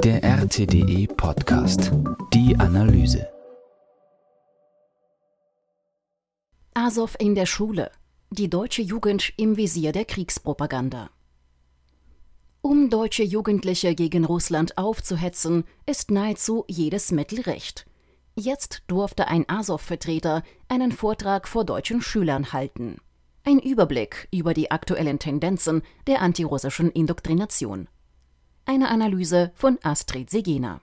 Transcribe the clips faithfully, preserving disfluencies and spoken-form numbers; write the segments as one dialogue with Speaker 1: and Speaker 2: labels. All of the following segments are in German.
Speaker 1: Der R T D E Podcast. Die Analyse.
Speaker 2: Asow in der Schule. Die deutsche Jugend im Visier der Kriegspropaganda. Um deutsche Jugendliche gegen Russland aufzuhetzen, ist nahezu jedes Mittel recht. Jetzt durfte ein Asow-Vertreter einen Vortrag vor deutschen Schülern halten. Ein Überblick über die aktuellen Tendenzen der antirussischen Indoktrination. Eine Analyse von Astrid Segena.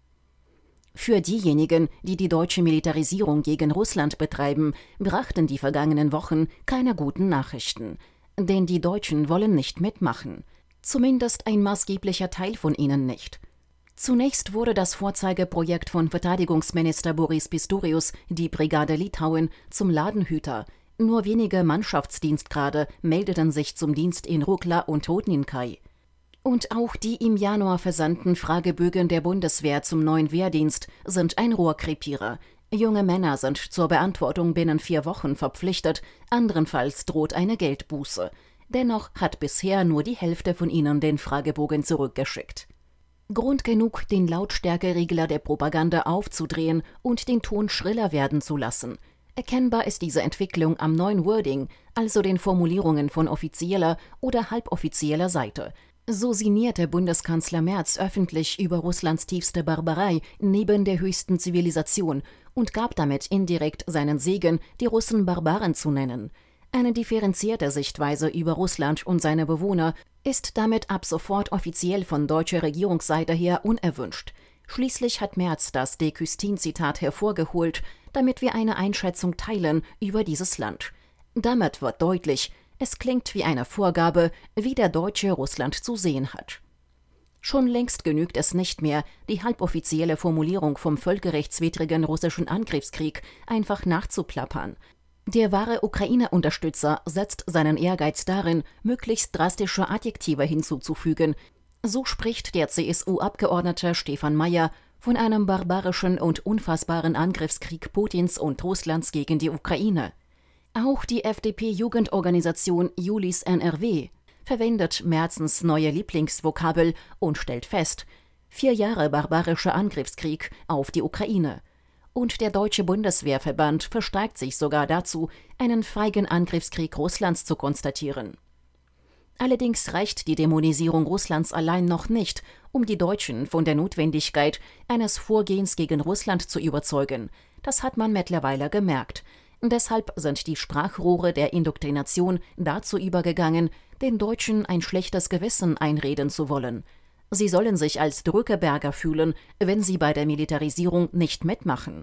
Speaker 2: Für diejenigen, die die deutsche Militarisierung gegen Russland betreiben, brachten die vergangenen Wochen keine guten Nachrichten. Denn die Deutschen wollen nicht mitmachen. Zumindest ein maßgeblicher Teil von ihnen nicht. Zunächst wurde das Vorzeigeprojekt von Verteidigungsminister Boris Pistorius, die Brigade Litauen, zum Ladenhüter. Nur wenige Mannschaftsdienstgrade meldeten sich zum Dienst in Rukla und Rudninkai. Und auch die im Januar versandten Fragebögen der Bundeswehr zum neuen Wehrdienst sind ein Rohrkrepierer. Junge Männer sind zur Beantwortung binnen vier Wochen verpflichtet, andernfalls droht eine Geldbuße. Dennoch hat bisher nur die Hälfte von ihnen den Fragebogen zurückgeschickt. Grund genug, den Lautstärkeregler der Propaganda aufzudrehen und den Ton schriller werden zu lassen. Erkennbar ist diese Entwicklung am neuen Wording, also den Formulierungen von offizieller oder halboffizieller Seite. So sinnierte Bundeskanzler Merz öffentlich über Russlands tiefste Barbarei neben der höchsten Zivilisation und gab damit indirekt seinen Segen, die Russen Barbaren zu nennen. Eine differenzierte Sichtweise über Russland und seine Bewohner ist damit ab sofort offiziell von deutscher Regierungsseite her unerwünscht. Schließlich hat Merz das de Custine-Zitat hervorgeholt, damit wir eine Einschätzung teilen über dieses Land. Damit wird deutlich, es klingt wie eine Vorgabe, wie der Deutsche Russland zu sehen hat. Schon längst genügt es nicht mehr, die halboffizielle Formulierung vom völkerrechtswidrigen russischen Angriffskrieg einfach nachzuplappern. Der wahre Ukraine-Unterstützer setzt seinen Ehrgeiz darin, möglichst drastische Adjektive hinzuzufügen. So spricht der C S U-Abgeordnete Stefan Mayer von einem barbarischen und unfassbaren Angriffskrieg Putins und Russlands gegen die Ukraine. Auch die F D P-Jugendorganisation Julis N R W verwendet Merzens neue Lieblingsvokabel und stellt fest: vier Jahre barbarischer Angriffskrieg auf die Ukraine. Und der Deutsche Bundeswehrverband versteigt sich sogar dazu, einen feigen Angriffskrieg Russlands zu konstatieren. Allerdings reicht die Dämonisierung Russlands allein noch nicht, um die Deutschen von der Notwendigkeit eines Vorgehens gegen Russland zu überzeugen. Das hat man mittlerweile gemerkt. Deshalb sind die Sprachrohre der Indoktrination dazu übergegangen, den Deutschen ein schlechtes Gewissen einreden zu wollen. Sie sollen sich als Drückeberger fühlen, wenn sie bei der Militarisierung nicht mitmachen.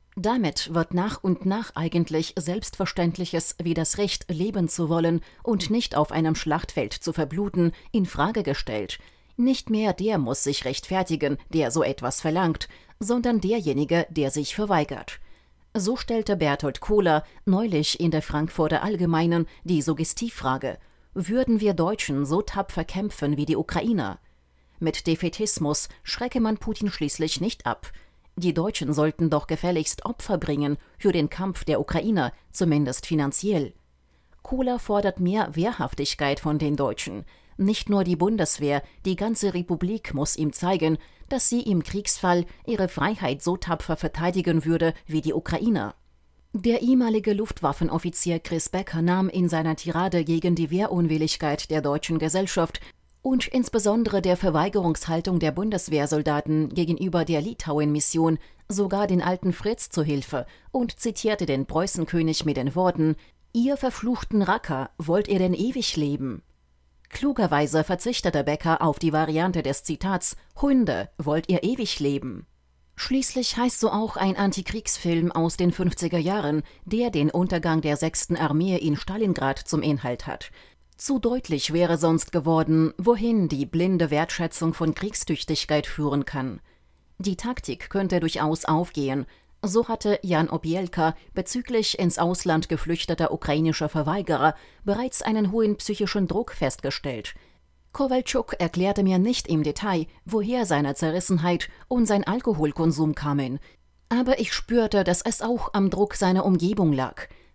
Speaker 2: Damit wird nach und nach eigentlich Selbstverständliches wie das Recht, leben zu wollen und nicht auf einem Schlachtfeld zu verbluten, in Frage gestellt. Nicht mehr der muss sich rechtfertigen, der so etwas verlangt, sondern derjenige, der sich verweigert. So stellte Berthold Kohler neulich in der Frankfurter Allgemeinen die Suggestivfrage: Würden wir Deutschen so tapfer kämpfen wie die Ukrainer? Mit Defätismus schrecke man Putin schließlich nicht ab. Die Deutschen sollten doch gefälligst Opfer bringen für den Kampf der Ukrainer, zumindest finanziell. Kohler fordert mehr Wehrhaftigkeit von den Deutschen. Nicht nur die Bundeswehr, die ganze Republik muss ihm zeigen, dass sie im Kriegsfall ihre Freiheit so tapfer verteidigen würde wie die Ukrainer. Der ehemalige Luftwaffenoffizier Chris Becker nahm in seiner Tirade gegen die Wehrunwilligkeit der deutschen Gesellschaft und insbesondere der Verweigerungshaltung der Bundeswehrsoldaten gegenüber der Litauen-Mission sogar den alten Fritz zu Hilfe und zitierte den Preußenkönig mit den Worten: »Ihr verfluchten Racker, wollt ihr denn ewig leben?« Klugerweise verzichtete Becker auf die Variante des Zitats: »Hunde, wollt ihr ewig leben?« Schließlich heißt so auch ein Antikriegsfilm aus den fünfziger Jahren, der den Untergang der sechsten Armee in Stalingrad zum Inhalt hat. Zu deutlich wäre sonst geworden, wohin die blinde Wertschätzung von Kriegstüchtigkeit führen kann. Die Taktik könnte durchaus aufgehen. So hatte Jan Obielka bezüglich ins Ausland geflüchteter ukrainischer Verweigerer bereits einen hohen psychischen Druck festgestellt. Kowalczuk erklärte mir nicht im Detail, woher seine Zerrissenheit und sein Alkoholkonsum kamen. Aber ich spürte, dass es auch am Druck seiner Umgebung lag.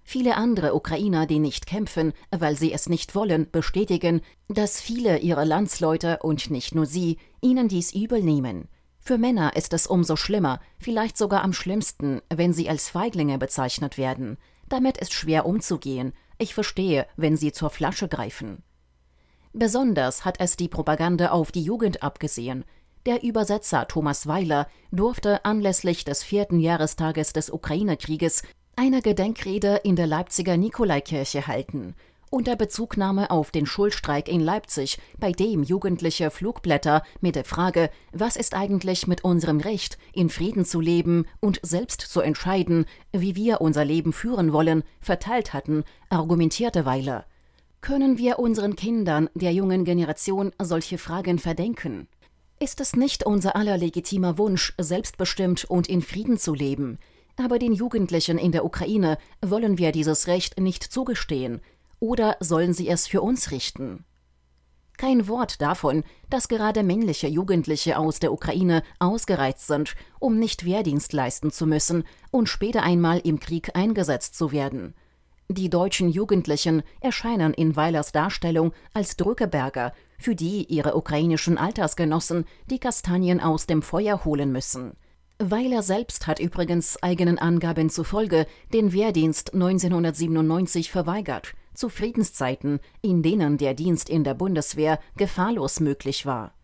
Speaker 2: Viele andere Ukrainer, die nicht kämpfen, weil sie es nicht wollen, bestätigen, dass viele ihrer Landsleute und nicht nur sie ihnen dies übel nehmen. Für Männer ist es umso schlimmer, vielleicht sogar am schlimmsten, wenn sie als Feiglinge bezeichnet werden. Damit ist schwer umzugehen. Ich verstehe, wenn sie zur Flasche greifen. Besonders hat es die Propaganda auf die Jugend abgesehen. Der Übersetzer Thomas Weiler durfte anlässlich des vierten Jahrestages des Ukraine-Krieges eine Gedenkrede in der Leipziger Nikolaikirche halten. Unter Bezugnahme auf den Schulstreik in Leipzig, bei dem Jugendliche Flugblätter mit der Frage, was ist eigentlich mit unserem Recht, in Frieden zu leben und selbst zu entscheiden, wie wir unser Leben führen wollen, verteilt hatten, argumentierte Weiler. Können wir unseren Kindern, der jungen Generation, solche Fragen verdenken? Ist es nicht unser aller legitimer Wunsch, selbstbestimmt und in Frieden zu leben? Aber den Jugendlichen in der Ukraine wollen wir dieses Recht nicht zugestehen. Oder sollen sie es für uns richten? Kein Wort davon, dass gerade männliche Jugendliche aus der Ukraine ausgereizt sind, um nicht Wehrdienst leisten zu müssen und später einmal im Krieg eingesetzt zu werden. Die deutschen Jugendlichen erscheinen in Weilers Darstellung als Drückeberger, für die ihre ukrainischen Altersgenossen die Kastanien aus dem Feuer holen müssen. Weiler selbst hat übrigens eigenen Angaben zufolge den Wehrdienst neunzehnhundertsiebenundneunzig verweigert, zu Friedenszeiten, in denen der Dienst in der Bundeswehr gefahrlos möglich war.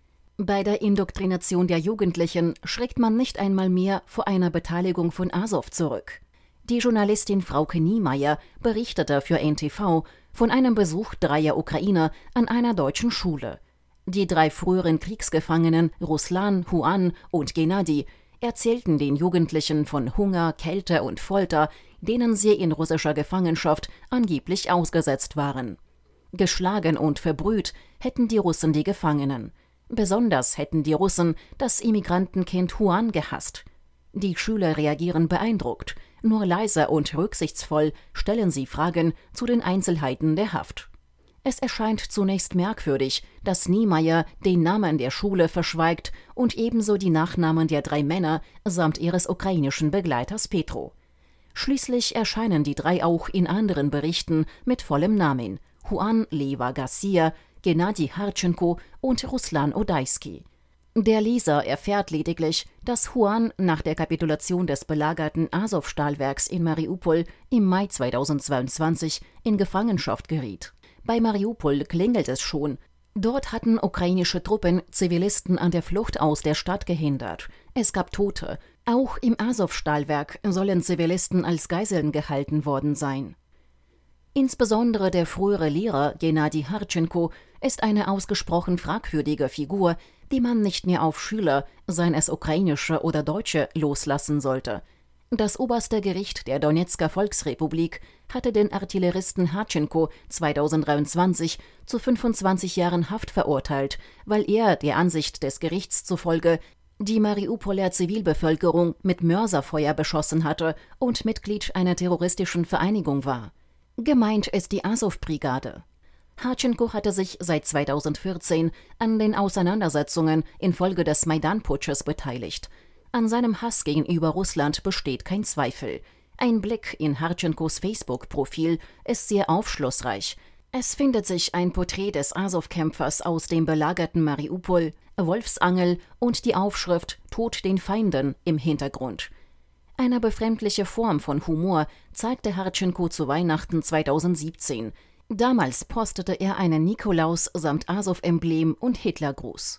Speaker 2: Bei der Indoktrination der Jugendlichen schreckt man nicht einmal mehr vor einer Beteiligung von Asow zurück. Die Journalistin Frauke Niemeyer berichtete für N T V von einem Besuch dreier Ukrainer an einer deutschen Schule. Die drei früheren Kriegsgefangenen Ruslan, Juan und Gennady erzählten den Jugendlichen von Hunger, Kälte und Folter, denen sie in russischer Gefangenschaft angeblich ausgesetzt waren. Geschlagen und verbrüht hätten die Russen die Gefangenen. Besonders hätten die Russen das Immigrantenkind Juan gehasst. Die Schüler reagieren beeindruckt. Nur leise und rücksichtsvoll stellen sie Fragen zu den Einzelheiten der Haft. Es erscheint zunächst merkwürdig, dass Niemeyer den Namen der Schule verschweigt und ebenso die Nachnamen der drei Männer samt ihres ukrainischen Begleiters Petro. Schließlich erscheinen die drei auch in anderen Berichten mit vollem Namen: Juan Leva Garcia, Gennady Hartschenko und Ruslan Odaiski. Der Leser erfährt lediglich, dass Juan nach der Kapitulation des belagerten Asow-Stahlwerks in Mariupol im Mai zweitausendzweiundzwanzig in Gefangenschaft geriet. Bei Mariupol klingelt es schon. Dort hatten ukrainische Truppen Zivilisten an der Flucht aus der Stadt gehindert. Es gab Tote. Auch im Asow-Stahlwerk sollen Zivilisten als Geiseln gehalten worden sein. Insbesondere der frühere Lehrer Gennady Hartschenko ist eine ausgesprochen fragwürdige Figur, die man nicht mehr auf Schüler, seien es ukrainische oder deutsche, loslassen sollte. Das oberste Gericht der Donezker Volksrepublik hatte den Artilleristen Hartschenko zweitausenddreiundzwanzig zu fünfundzwanzig Jahren Haft verurteilt, weil er der Ansicht des Gerichts zufolge die Mariupoler Zivilbevölkerung mit Mörserfeuer beschossen hatte und Mitglied einer terroristischen Vereinigung war. Gemeint ist die Asow-Brigade. Hartschenko hatte sich seit zweitausendvierzehn an den Auseinandersetzungen infolge des Maidan-Putsches beteiligt. An seinem Hass gegenüber Russland besteht kein Zweifel. Ein Blick in Hartschenkos Facebook-Profil ist sehr aufschlussreich. Es findet sich ein Porträt des Asow-Kämpfers aus dem belagerten Mariupol, Wolfsangel und die Aufschrift »Tod den Feinden« im Hintergrund. Eine befremdliche Form von Humor zeigte Hartschenko zu Weihnachten zweitausendsiebzehn. Damals postete er einen Nikolaus samt Asow-Emblem und Hitlergruß.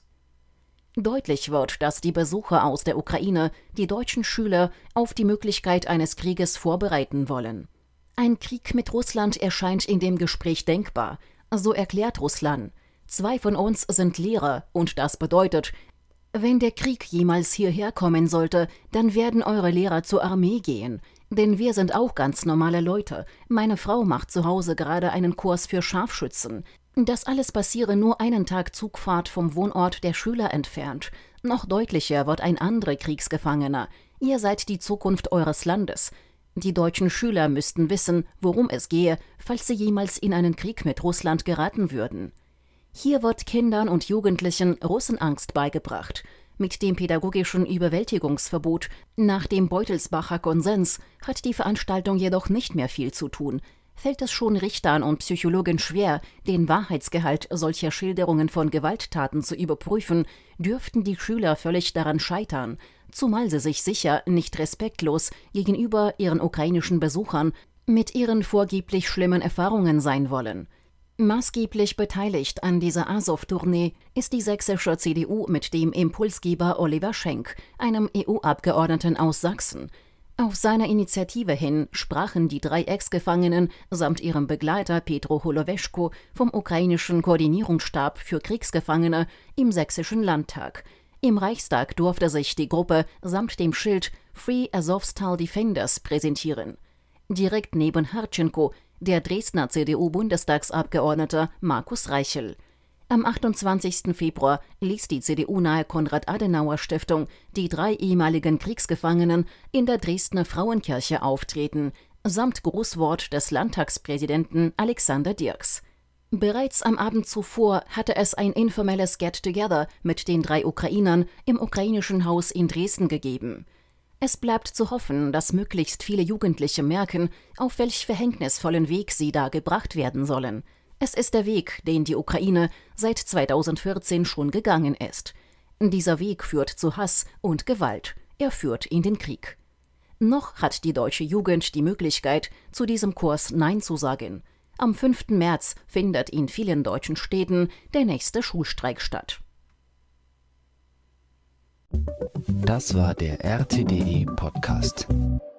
Speaker 2: Deutlich wird, dass die Besucher aus der Ukraine die deutschen Schüler auf die Möglichkeit eines Krieges vorbereiten wollen. Ein Krieg mit Russland erscheint in dem Gespräch denkbar. So erklärt Ruslan: Zwei von uns sind Lehrer und das bedeutet, wenn der Krieg jemals hierher kommen sollte, dann werden eure Lehrer zur Armee gehen. Denn wir sind auch ganz normale Leute. Meine Frau macht zu Hause gerade einen Kurs für Scharfschützen. Das alles passiere nur einen Tag Zugfahrt vom Wohnort der Schüler entfernt. Noch deutlicher wird ein anderer Kriegsgefangener. Ihr seid die Zukunft eures Landes. Die deutschen Schüler müssten wissen, worum es gehe, falls sie jemals in einen Krieg mit Russland geraten würden. Hier wird Kindern und Jugendlichen Russenangst beigebracht. Mit dem pädagogischen Überwältigungsverbot nach dem Beutelsbacher Konsens hat die Veranstaltung jedoch nicht mehr viel zu tun. Fällt es schon Richtern und Psychologen schwer, den Wahrheitsgehalt solcher Schilderungen von Gewalttaten zu überprüfen, dürften die Schüler völlig daran scheitern, zumal sie sich sicher nicht respektlos gegenüber ihren ukrainischen Besuchern mit ihren vorgeblich schlimmen Erfahrungen sein wollen. Maßgeblich beteiligt an dieser Asow-Tournee ist die sächsische C D U mit dem Impulsgeber Oliver Schenk, einem E U-Abgeordneten aus Sachsen. Auf seiner Initiative hin sprachen die drei Ex-Gefangenen samt ihrem Begleiter Petro Holoweschko vom ukrainischen Koordinierungsstab für Kriegsgefangene im Sächsischen Landtag. Im Reichstag durfte sich die Gruppe samt dem Schild Free Azovstal Defenders präsentieren. Direkt neben Hartschenko der Dresdner C D U-Bundestagsabgeordnete Markus Reichel. Am achtundzwanzigsten Februar ließ die C D U-nahe Konrad-Adenauer-Stiftung die drei ehemaligen Kriegsgefangenen in der Dresdner Frauenkirche auftreten, samt Grußwort des Landtagspräsidenten Alexander Dirks. Bereits am Abend zuvor hatte es ein informelles Get-Together mit den drei Ukrainern im ukrainischen Haus in Dresden gegeben. Es bleibt zu hoffen, dass möglichst viele Jugendliche merken, auf welch verhängnisvollen Weg sie da gebracht werden sollen. Es ist der Weg, den die Ukraine seit zweitausendvierzehn schon gegangen ist. Dieser Weg führt zu Hass und Gewalt. Er führt in den Krieg. Noch hat die deutsche Jugend die Möglichkeit, zu diesem Kurs Nein zu sagen. Am fünften März findet in vielen deutschen Städten der nächste Schulstreik statt.
Speaker 1: Das war der R T D E Podcast.